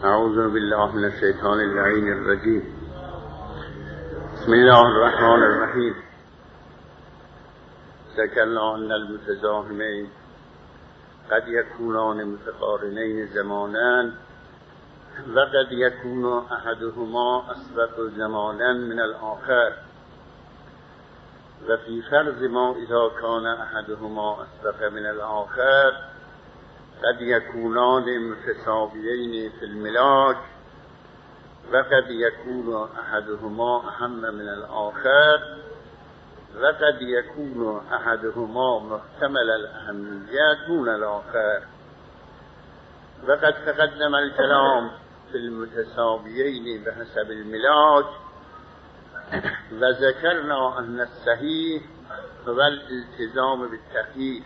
اعوذ بالله من الشیطان اللعین الرجیم. بسم الله الرحمن الرحیم. ذکرنا ان المتزاحمین قد یکونان متقارنین زمانا و قد یکون احدهما اسبق زمانا من الاخر و فی فرض ما اذا کان احدهما اسبق من الاخر قد یکونان متساویین فی الملاک و قد یکون احدهما اهم من الاخر و قد یکون احدهما محتمل الاهمیت دون الاخر و قد تقدم الكلام فی المتساویین بحسب الملاک و ذکرنا ان الصحیح هو الالتزام بالتخییر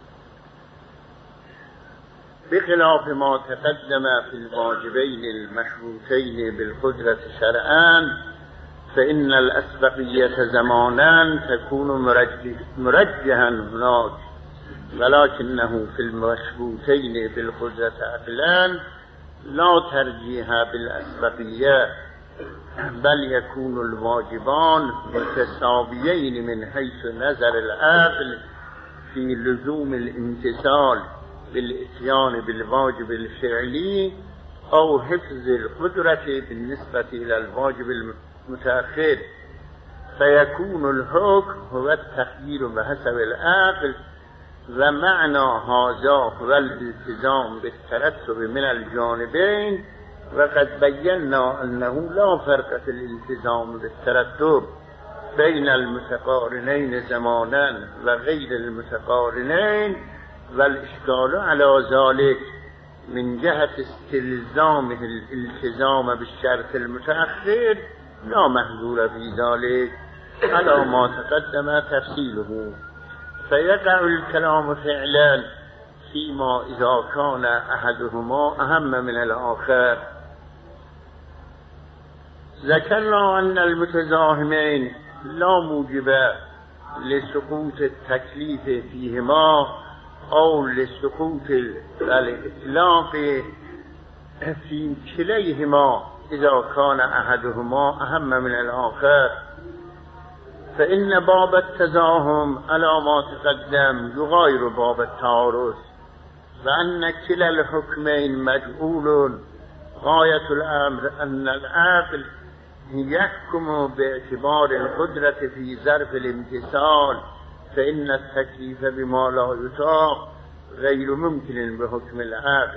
بخلاف ما تقدم في الواجبين المشروطين بالقدرة شرعا فإن الأسبقية زمانا تكون مرجحا هناك ولكنه في المشروطين بالقدرة عقلا لا ترجيح بالأسبقية بل يكون الواجبان متساويين من حيث نظر العقل في لزوم الامتثال بالاتيان بالواجب الفعلي او حفظ القدرة بالنسبة الى الواجب المتأخر فيكون الحكم هو التخيير بحسب العقل ومعنى هذا هو الالتزام بالترتب من الجانبين وقد بينا انه لا فرق في الالتزام بالترتب بين المتقارنين زمانا وغير المتقارنين والإشكال على ذلك من جهة استلزامه الالتزام بالشرط المتأخر لا محذور في ذلك على ما تقدم تفصيله فيقع الكلام فعلا فيما إذا كان أحدهما أهم من الآخر. ذكرنا أن المتزاحمين لا موجب لسقوط التكليف فيهما أو لسقوط الإطلاق في كليهما إذا كان أحدهما أهم من الآخر فإن باب التزاحم على ما تقدم يغاير باب التعارض وأن كلا الحكمين مجهول غاية الأمر أن العقل يحكم باعتبار القدرة في ظرف الامتثال فإن التكليف بما لا يطاق غير ممكن بحكم العقل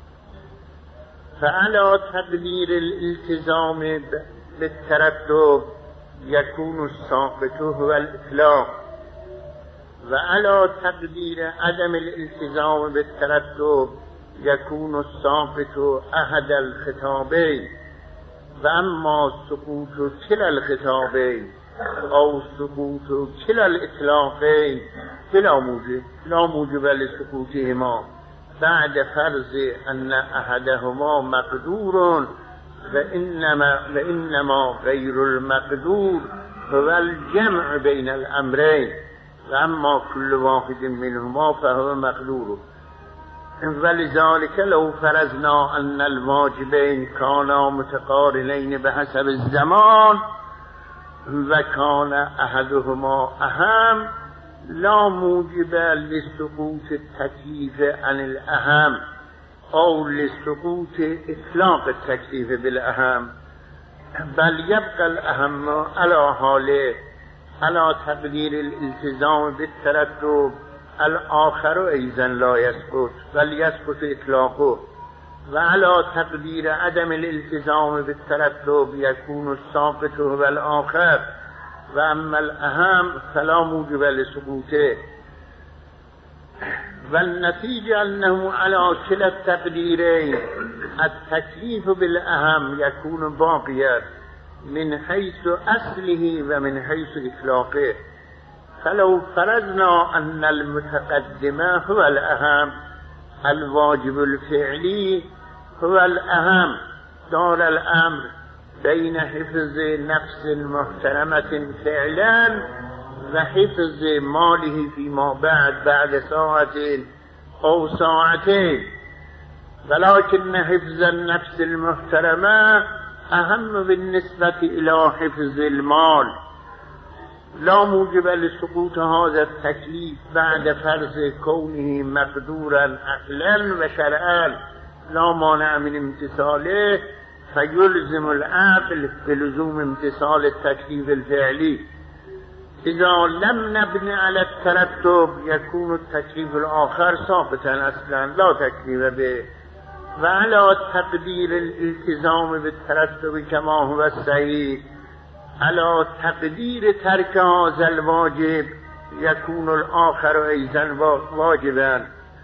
فعلى تقدير الالتزام بالترتب يكون الساقط هو الإطلاق وعلى تقدير عدم الالتزام بالترتب يكون الساقط أحد الخطابين وأما سقوط كلا الخطابين أو سقوط كلا الإطلاقين لا موجب لسقوطهما بعد فرض أن أحدهما مقدور وإنما غير المقدور هو الجمع بين الأمرين وأما كل واحد منهما فهو مقدور ولذلك لو فرضنا أن الواجبين كانا متقارنين بحسب الزمان وكان أحدهما أهم لا موجب لسقوط التكليف عن الأهم أو لسقوط إطلاق التكليف بالأهم بل يبقى الأهم على حاله على تقدير الالتزام بالترتب الآخر أيضا لا يسقط بل يسقط إطلاقه وعلى تقدير عدم الالتزام بالترتب يكون الساقط هو الآخر وأما الأهم فلا موجب لسقوطه والنتيجة أنه على كلا التقديرين التكليف بالأهم يكون باقيا من حيث أصله ومن حيث إطلاقه فلو فرضنا أن المتقدم هو الأهم الواجب الفعلي هو الأهم دار الأمر بين حفظ نفس محترمة فعلا وحفظ ماله فيما بعد ساعة أو ساعتين ولكن حفظ النفس المحترمة أهم بالنسبة إلى حفظ المال. لا موجب لسقوط هذا التكليف بعد فرض كونه مقدورا عقلا وشرعا لا مانع من امتثاله، فيلزم العقل بلزوم امتثال التكليف الفعلي. إذا لم نبني على الترتب يكون التكليف الآخر ثابتا أصلا لا تكليف به، وعلى تقدير الالتزام بالترتب كما هو الصحيح على تقدير ترك هذا الواجب يكون الآخر أيضا واجبا.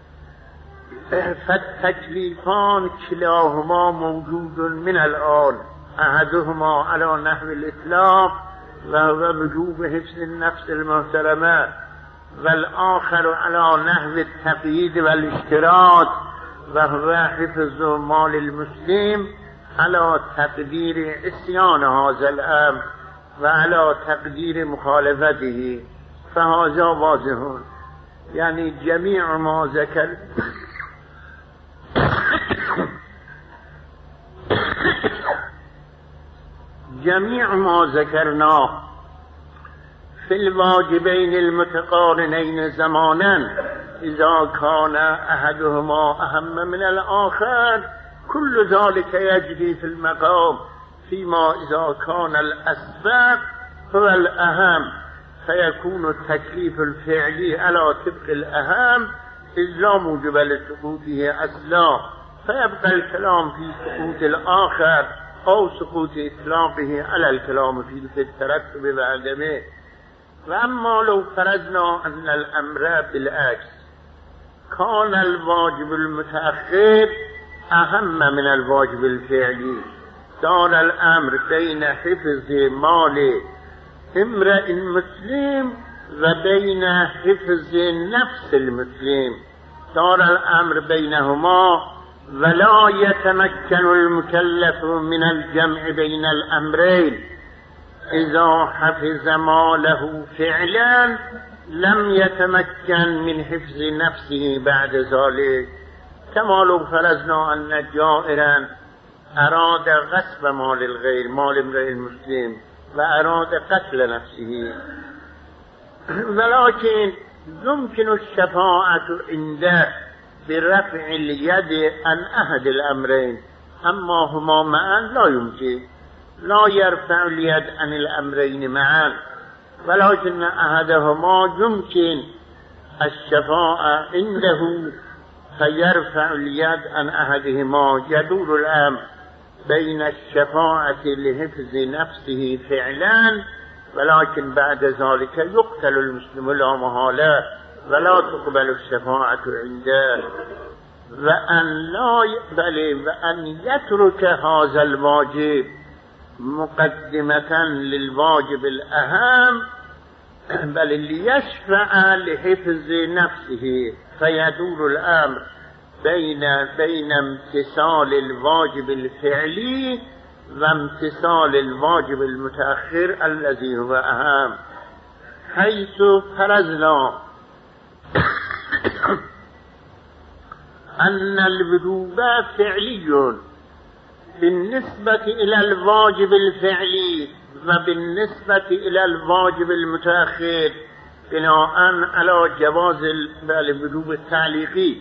فالتكليفان كلاهما موجود من الآن، أحدهما على نحو الإطلاق وهو وجوب حفظ النفس المحترمة، والآخر على نحو التقييد والاشتراط وهو حفظ مال المسلم على تقدير عصيان هذا الأمر وعلى تقدير مخالفته. فهذا واضح، يعني جميع ما ذكرناه في الواجبين المتقارنين زمانا إذا كان أحدهما أهم من الآخر كل ذلك يجري في المقام، فيما إذا كان الأسباب هو الأهم فيكون التكليف الفعلي على طبق الأهم إذ لا موجب لسقوطه أصلا، فيبقى الكلام في سقوط الآخر أو سقوط إطلاقه على الكلام في الترتب وعدمه. وأما لو فرضنا أن الأمر بالعكس كان الواجب المتأخر أهم من الواجب الفعلي، دار الأمر بين حفظ مال امرئ مسلم وبين حفظ نفس المسلم، دار الأمر بينهما ولا يتمكن المكلف من الجمع بين الأمرين. إذا حفظ ماله فعلا لم يتمكن من حفظ نفسه بعد ذلك، كما لو فرضنا أن جائرا أراد غصب مال الغير، مال امرئ المسلم، وأراد قتل نفسه، ولكن يمكن الشفاعة عنده برفع اليد عن أحد الأمرين، أما هما معا لا يمكن، لا يرفع اليد عن الأمرين معا، ولكن أحدهما يمكن الشفاعة عنده فيرفع اليد عن أحدهما. يدور الأمر بين الشفاعة لحفظ نفسه فعلا ولكن بعد ذلك يقتل المسلم لا محالة ولا تقبل الشفاعة عنده، وأن يترك هذا الواجب مقدمة للواجب الأهم بل ليشفع لحفظ نفسه. فيدور الأمر بين امتثال الواجب الفعلي وامتثال الواجب المتأخر الذي هو أهم، حيث فرضنا أن الوجوب فعلي بالنسبة إلى الواجب الفعلي وبالنسبة إلى الواجب المتأخر بناء على جواز الوجوب التعليقي.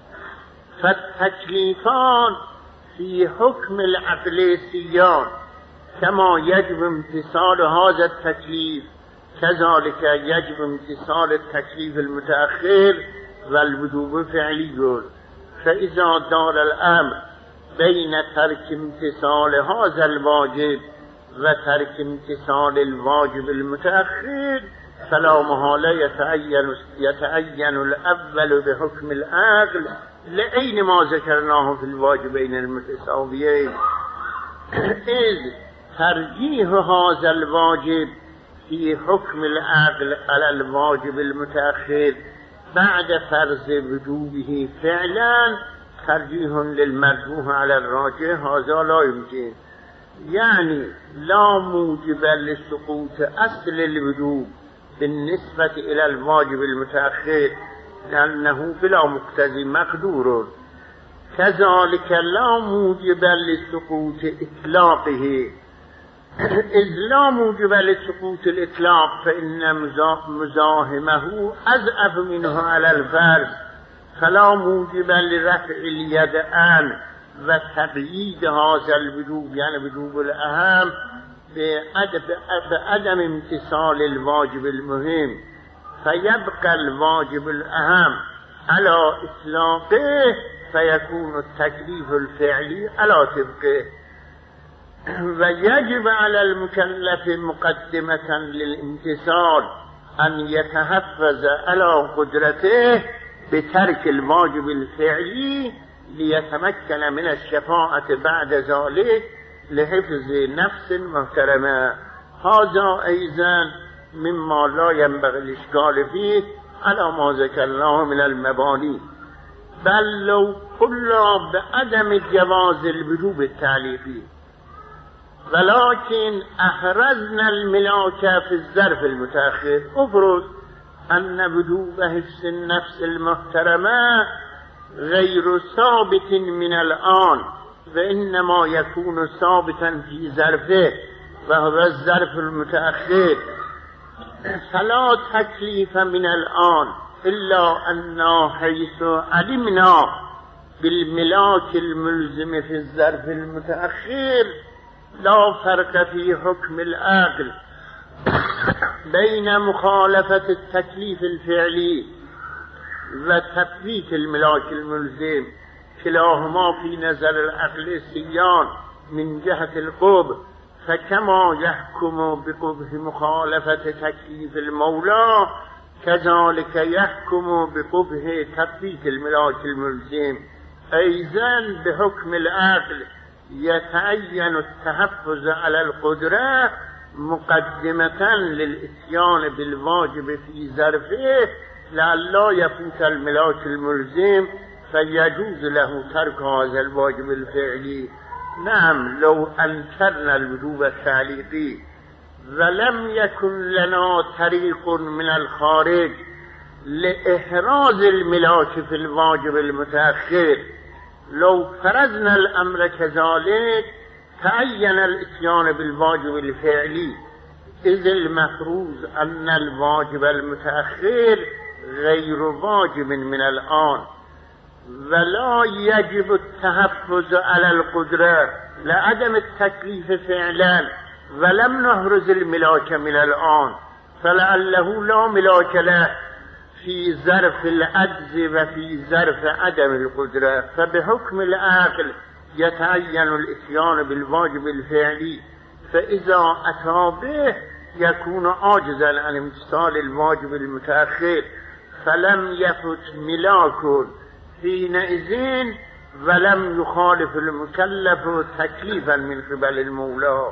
فالتكليفان في حكم العقل سيان، كما يجب امتثال هذا التكليف كذلك يجب امتثال التكليف المتأخر والوجوب فعلي. فإذا دار الأمر بين ترك امتثال هذا الواجب وترك امتثال الواجب المتأخر فلا محالة يتعين الأول بحكم العقل لأين ما ذكرناه في الواجبين المتساويين، إذ ترجيح هذا الواجب في حكم العقل على الواجب المتأخر بعد فرض وجوبه فعلا ترجيح للمرجوح على الراجح، هذا لا يمكن، يعني لا موجب لسقوط أصل الوجوب بالنسبة إلى الواجب المتأخر لأنه بلا مقتضي مقدور، كذلك لا موجب لسقوط إطلاقه، إذ لا موجب لسقوط الإطلاق فإن مزاحمه أضعف منه على الفرض، فلا موجب لرفع اليدين وتقييد هذا الوجوب، يعني وجوب الأهم بعدم امتثال الواجب المهم، فيبقى الواجب الأهم على إطلاقه فيكون التكليف الفعلي على طبقه. ويجب على المكلف مقدمة للامتثال أن يتحفظ على قدرته بترك الواجب الفعلي ليتمكن من الشفاعة بعد ذلك لحفظ نفس محترمة. هذا أيضا مما لا ينبغي الإشكال فيه على ما ذكرناه من المباني. بل لو قلنا بعدم جواز الوجوب التعليقي ولكن أحرزنا الملاك في الظرف المتأخر، افرض أن وجوب حفظ النفس المحترمة غير ثابت من الآن وإنما يكون ثابتا في ظرفه وهو الظرف المتأخر، فلا تكليف من الآن إلا أن حيث علمنا بالملاك الملزم في الظرف المتأخر لا فرق في حكم العقل بين مخالفة التكليف الفعلي وتثبيت الملاك الملزم، كلاهما في نظر العقل السيان من جهة القبح، فكما يحكم بقبح مخالفة تكليف المولى كذلك يحكم بقبح تثبيت الملاك الملزم. أيضا بحكم العقل يتعين التحفظ على القدرة مقدمة للإتيان بالواجب في ظرفه لئلا يفوت الملاك الملزم فيجوز له ترك هذا الواجب الفعلي. نعم، لو أنكرنا الوجوب التعليقي ولم يكن لنا طريق من الخارج لإحراز الملاك في الواجب المتأخر، لو فرضنا الأمر كذلك تعين الإتيان بالواجب الفعلي، إذ المفروض أن الواجب المتأخر غير واجب من الآن، ولا يجب التحفظ على القدرة لعدم التكليف فعلا ولم نحرز الملاك من الآن، فلعله لا ملاك له في ظرف العجز وفي ظرف عدم القدرة، فبحكم العقل يتعين الإتيان بالواجب الفعلي، فإذا أتى به يكون عاجزا عن امتثال الواجب المتأخر فلم يفت ملاك حينئذ ولم يخالف المكلف تكليفا من قبل المولى.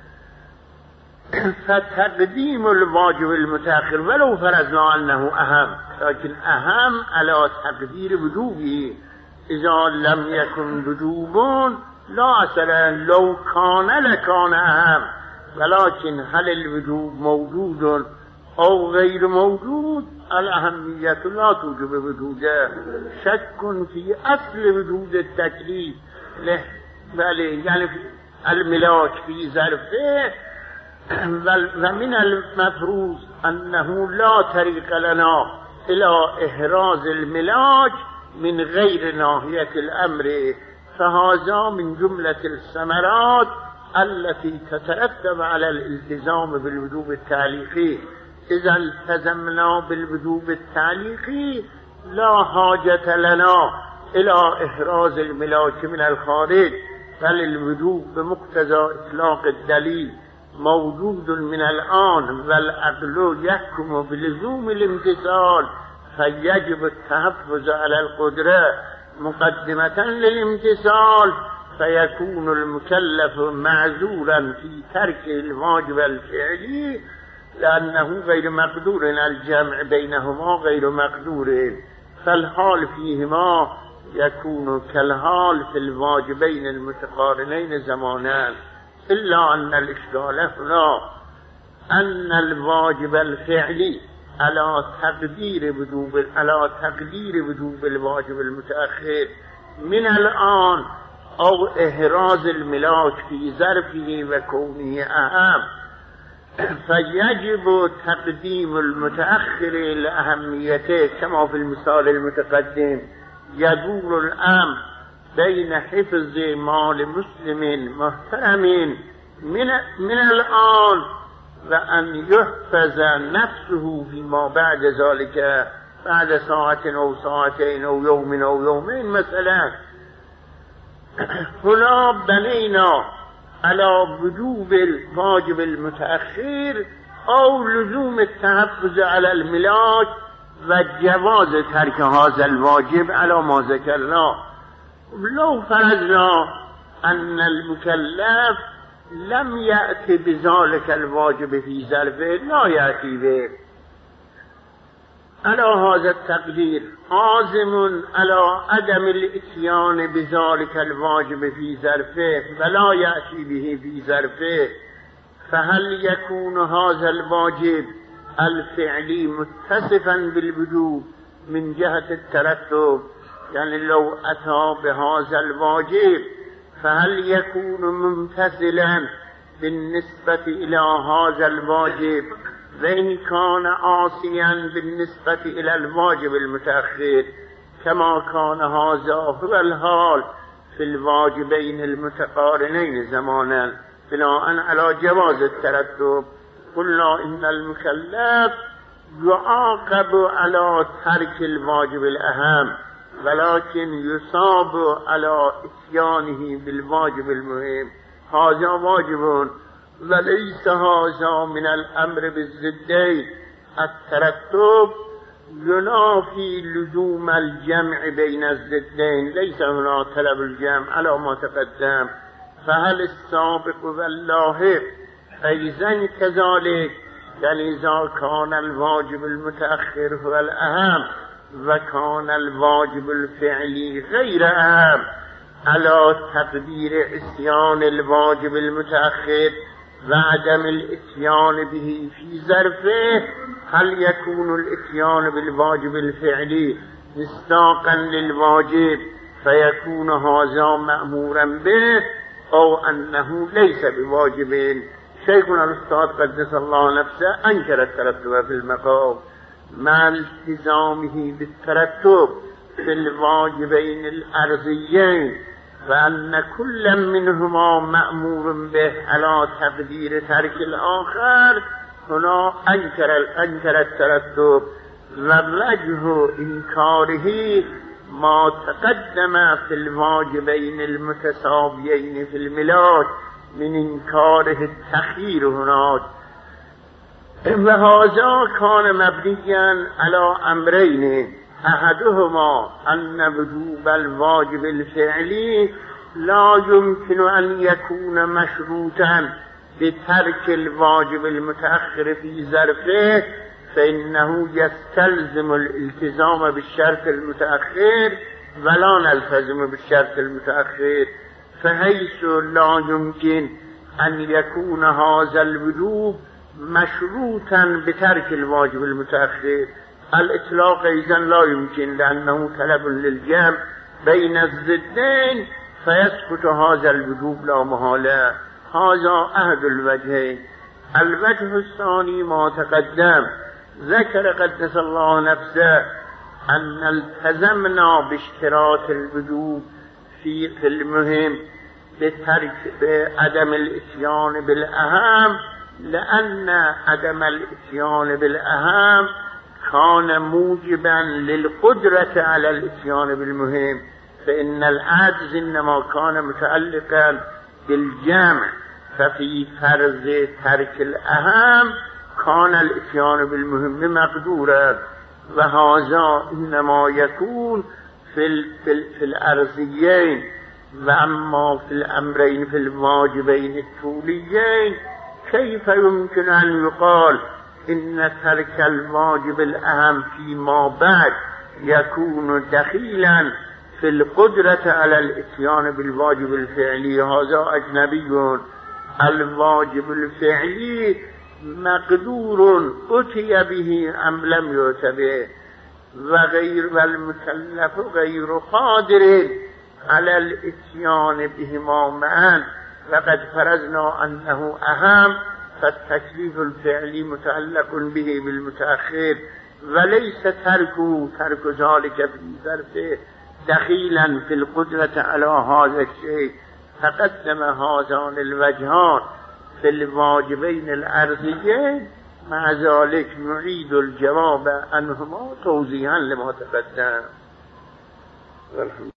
فتقديم الواجب المتأخر ولو فرضنا أنه أهم، لكن أهم على تقدير وجوبه، إذا لم يكن وجوب لا أصلا لو كان لكان أهم، ولكن هل الوجوب موجود أو غير موجود الأهمية لا توجب وجوده. شك في أصل وجود التكليف يعني الملاك في ظرفه، ومن المفروض أنه لا طريق لنا إلى إحراز الملاك من غير ناحية الأمر، فهذا من جملة الثمرات التي تترتب على الالتزام بالوجوب التعليقي. إذا التزمنا بالوجوب التعليقي لا حاجة لنا إلى إحراز الملاك من الخارج، بل الوجوب بمقتضى إطلاق الدليل موجود من الآن، والعقل يحكم بلزوم الامتثال، فيجب التحفظ على القدرة مقدمة للامتثال، فيكون المكلف معذورا في ترك الواجب الفعلي لأنه غير مقدور، الجمع بينهما غير مقدور، فالحال فيهما يكون كالحال في الواجبين المتقارنين زمانا، إلا أن الإشكال هنا أن الواجب الفعلي على تقدير وجوب الواجب المتأخر من الآن أو إحراز الملاك في ظرفه وكونه أهم، فيجب تقديم المتأخر لأهميته كما في المثال المتقدم. يدور الأمر بين حفظ مال مسلم محترم من الآن وأن يحفظ نفسه فيما بعد ذلك، بعد ساعة أو ساعتين أو يوم أو يومين مثلا. هنا بنينا على وجوب الواجب المتأخر أو لزوم التحفظ على الملاك وجواز ترك هذا الواجب على ما ذكرنا. لو فرضنا أن المكلف لم يأتي بذلك الواجب في ظرفه، لا يأتي به، على هذا التقدير عازم على عدم الاتيان بذلك الواجب في ظرفه ولا يأتي به في ظرفه، فهل يكون هذا الواجب الفعلي متصفا بالوجوب من جهة الترتب؟ يعني لو أتى بهذا الواجب فهل يكون ممتثلا بالنسبة إلى هذا الواجب، وإن كان عاصيا بالنسبة إلى الواجب المتأخر، كما كان هذا هو الحال في الواجبين المتقارنين زمانا بناء على جواز الترتب. قلنا إن المكلف يعاقب على ترك الواجب الأهم، ولكن يصاب على اتيانه بالواجب المهم. هذا واجب وليس هذا من الأمر بالضدين. الترتب ينافي لزوم الجمع بين الضدين، ليس هنا طلب الجمع على ما تقدم. فهل السابق واللاحق أيضا كذلك؟ يعني إذا كان الواجب المتأخر هو الأهم وكان الواجب الفعلي غير أهم، على تقدير إتيان الواجب المتأخر وعدم الاتيان به في ظرفه، هل يكون الاتيان بالواجب الفعلي مصداقا للواجب فيكون هذا مأمورا به، أو أنه ليس بواجب؟ شيخنا الأستاذ قدس الله نفسه أنكر الترتب في المقام مع التزامه بالترتب في الواجبين الأرضيين، فأن كل منهما مأمور به على تقدير ترك الآخر. هنا أنكر الترتب، ووجه إنكاره ما تقدم في الواجبين المتساويين في الملاك من إنكاره التخيير هناك. وهذا كان مبنيا على أمرين: أحدهما أن وجوب الواجب الفعلي لا يمكن أن يكون مشروطا بترك الواجب المتأخر في ظرفه، فإنه يستلزم الالتزام بالشرط المتأخر ولا نلتزم بالشرط المتأخر، فحيث لا يمكن أن يكون هذا الوجوب مشروطا بترك الواجب المتأخر، الإطلاق إذن لا يمكن، لأنه طلب للجمع بين الضدين فيسقط هذا الوجوب لا محالة. هذا أحد الوجهين. الوجه الثاني ما تقدم، ذكر قدس الله نفسه أن التزمنا باشتراط الوجوب في المهم بعدم الاتيان بالأهم، لأن عدم الاتيان بالأهم كان موجبا للقدرة على الاتيان بالمهم، فإن العجز إنما كان متعلقا بالجمع، ففي فرض ترك الأهم كان الاتيان بالمهم مقدورا، وهذا إنما يكون في الأرضيين. وأما في الأمرين في الواجبين الطوليين كيف يمكن أن يقال إن ترك الواجب الأهم فيما بعد يكون دخيلا في القدرة على الاتيان بالواجب الفعلي؟ هذا أجنبي. الواجب الفعلي مقدور أتي به أم لم يؤت به، والمكلف غير قادر على الاتيان بهما معا وقد فرضنا انه اهم، فالتكلیف الفعلی متعلق به بالمتأخر وليس ترك ذلك في ظرف دخيلا في القدرة على هذا الشيء. فقدم هذان الوجهان في الواجبين الأرضيين، مع ذلك نعيد الجواب عنهما توضيحا لما تقدم.